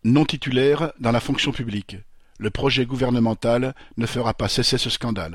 Non titulaire dans la fonction publique. Le projet gouvernemental ne fera pas cesser ce scandale.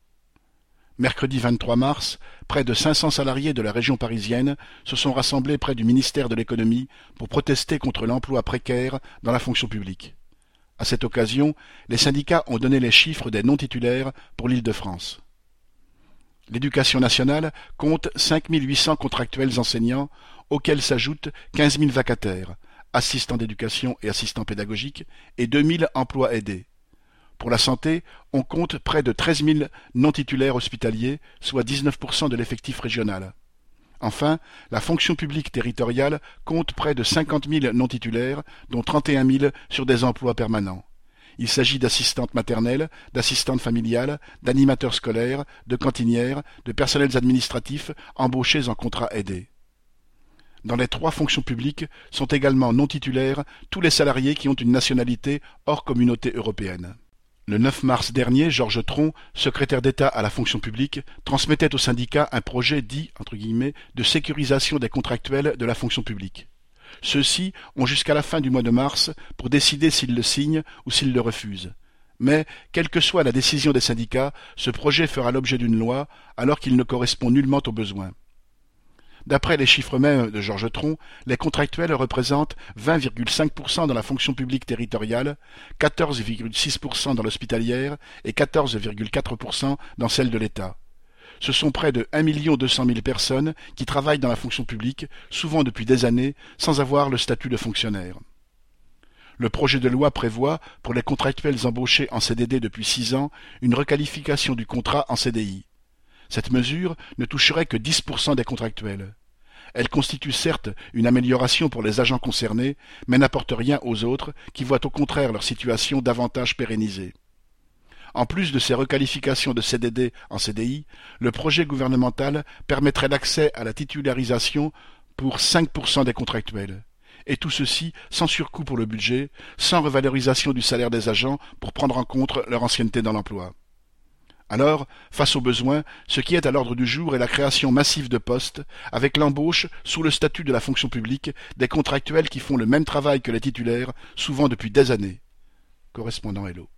Mercredi 23 mars, près de 500 salariés de la région parisienne se sont rassemblés près du ministère de l'économie pour protester contre l'emploi précaire dans la fonction publique. À cette occasion, les syndicats ont donné les chiffres des non-titulaires pour l'Île-de-France. L'Éducation nationale compte 5 800 contractuels enseignants, auxquels s'ajoutent 15 000 vacataires, assistants d'éducation et assistants pédagogiques, et 2 000 emplois aidés. Pour la santé, on compte près de 13 000 non-titulaires hospitaliers, soit 19% de l'effectif régional. Enfin, la fonction publique territoriale compte près de 50 000 non-titulaires, dont 31 000 sur des emplois permanents. Il s'agit d'assistantes maternelles, d'assistantes familiales, d'animateurs scolaires, de cantinières, de personnels administratifs embauchés en contrat aidé. Dans les 3 fonctions publiques sont également non titulaires tous les salariés qui ont une nationalité hors communauté européenne. Le 9 mars dernier, Georges Tron, secrétaire d'État à la fonction publique, transmettait au syndicat un projet dit entre guillemets, de sécurisation des contractuels de la fonction publique. Ceux-ci ont jusqu'à la fin du mois de mars pour décider s'ils le signent ou s'ils le refusent. Mais, quelle que soit la décision des syndicats, ce projet fera l'objet d'une loi alors qu'il ne correspond nullement aux besoins. D'après les chiffres mêmes de Georges Tron, les contractuels représentent 20,5% dans la fonction publique territoriale, 14,6% dans l'hospitalière et 14,4% dans celle de l'État. Ce sont près de 1 200 000 personnes qui travaillent dans la fonction publique, souvent depuis des années, sans avoir le statut de fonctionnaire. Le projet de loi prévoit, pour les contractuels embauchés en CDD depuis 6 ans, une requalification du contrat en CDI. Cette mesure ne toucherait que 10% des contractuels. Elle constitue certes une amélioration pour les agents concernés, mais n'apporte rien aux autres, qui voient au contraire leur situation davantage pérennisée. En plus de ces requalifications de CDD en CDI, le projet gouvernemental permettrait l'accès à la titularisation pour 5% des contractuels. Et tout ceci sans surcoût pour le budget, sans revalorisation du salaire des agents pour prendre en compte leur ancienneté dans l'emploi. Alors, face aux besoins, ce qui est à l'ordre du jour est la création massive de postes, avec l'embauche, sous le statut de la fonction publique, des contractuels qui font le même travail que les titulaires, souvent depuis des années. Correspondant Hello.